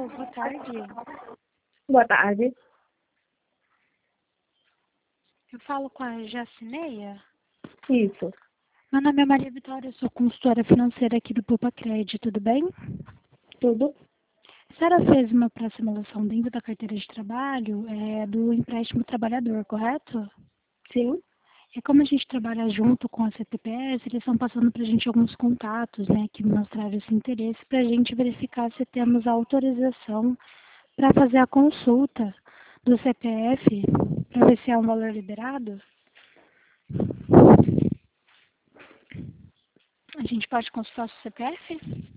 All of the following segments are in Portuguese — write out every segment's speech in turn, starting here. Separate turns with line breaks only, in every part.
Alô, boa tarde.
Boa tarde.
Eu falo com a Jacineia.
Isso.
Meu nome é Maria Vitória, eu sou consultora financeira aqui do Poupa Crédito, tudo bem?
Tudo?
A senhora fez uma pré-simulação dentro da carteira de trabalho do empréstimo trabalhador, correto?
Sim.
É como a gente trabalha junto com a CTPS, eles estão passando para a gente alguns contatos, né, que mostraram esse interesse para a gente verificar se temos autorização para fazer a consulta do CPF, para ver se é um valor liberado. A gente pode consultar o seu CPF?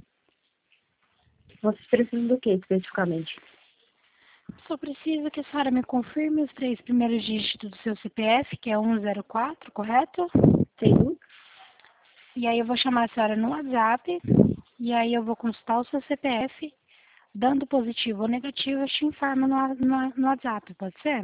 Vocês precisam do que especificamente?
Só preciso que a senhora me confirme os 3 primeiros dígitos do seu CPF, que é 104, correto?
Sim.
E aí eu vou chamar a senhora no WhatsApp, e aí eu vou consultar o seu CPF, dando positivo ou negativo, eu te informo no WhatsApp, pode ser?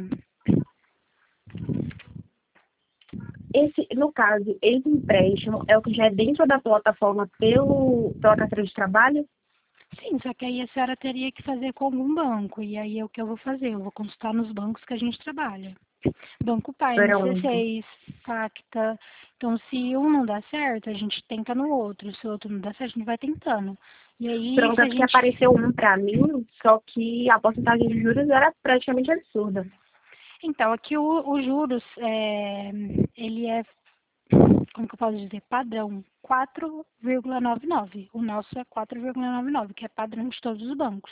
No caso, esse empréstimo é o que já é dentro da plataforma pela carteira de trabalho?
Sim, só que aí a senhora teria que fazer com algum banco, e aí é o que eu vou fazer, eu vou consultar nos bancos que a gente trabalha. Banco Pioneer,
Para onde?
C6, Pacta. Então, se um não dá certo, a gente tenta no outro. Se o outro não dá certo, a gente vai tentando. E aí,
Pronto,
se
é
a
porque
gente...
apareceu um para mim, só que a porcentagem de juros era praticamente absurda.
Então, aqui o juros, ele é, como que eu posso dizer, padrão, 4,99. O nosso é 4,99, que é padrão de todos os bancos.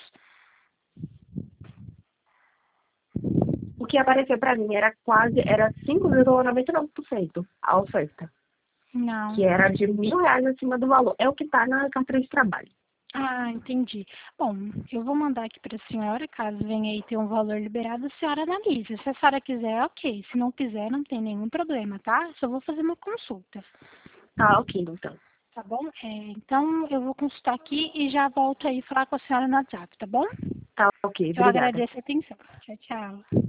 O que apareceu para mim era 5,99% a oferta,
Não.
que era de R$ 1.000 acima do valor. É o que está na carteira de trabalho.
Ah, entendi. Bom, eu vou mandar aqui para a senhora, caso venha aí ter um valor liberado, a senhora analisa. Se a senhora quiser, ok. Se não quiser, não tem nenhum problema, tá? Só vou fazer uma consulta,
Tá, ok, então.
tá bom? Então, eu vou consultar aqui e já volto aí falar com a senhora no WhatsApp, tá bom?
Tá, ok,
Eu
obrigada.
agradeço a atenção. Tchau, tchau.